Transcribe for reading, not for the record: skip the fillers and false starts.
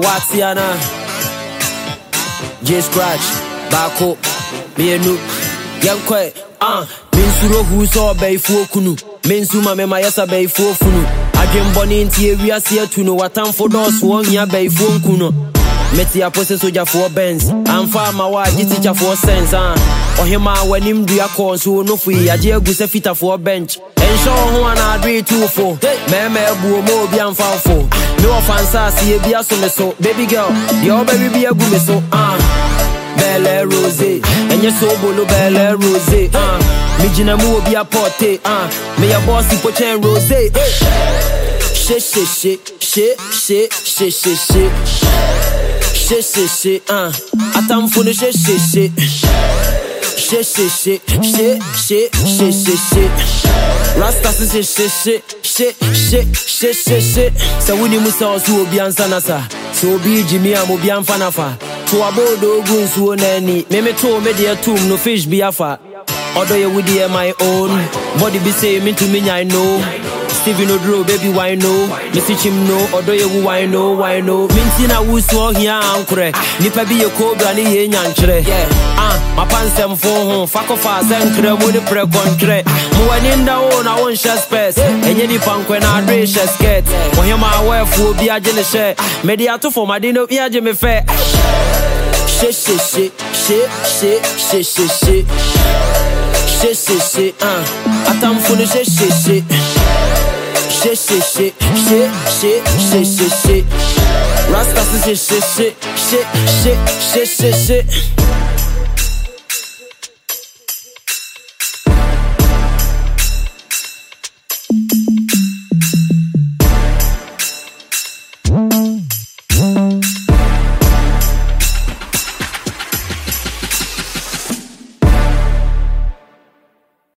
Watiana J Scratch Bako Mienu Yankwe Minsuro Huso Bayfo Kunu Minsuma Mema Yasa Bayfo Funu Adwem boni nti ewia se atuno watamfo dos wo hia Bayfo nkuno Meti apose soja for Benz amfa ma wa giticha for sense ohima wanim dua ko so no fui age agusa fita for bench ensho ho ana adwe two for meme ebuo mo obi amfa for no fansa se bia so me so baby girl your baby be agu me so Belle Rose enye so bolo Belle Rose mi jina mu obi aporte me ya boss pochen Rose she atamfo no she Rasta she so wuni musa so obi ansa na sa so obi Jimmy am obi amfa na fa to abodo ogun so nani me to me de atum no fish bi afa odo ye with my own body be say me to me I know Steven Odro baby why no Missy Chim no odo ye why no minti na wuso hia ankure nipa bi ye cobra ni ye nyankyere my pansem fo ho fakofa senkre mo de pre kontre mo wani nda wo na won share space enye ni pankwe na adre share skirt wo hema awefu obi age ne share mediato for madino bi age me fe she atamfo no she Rasta she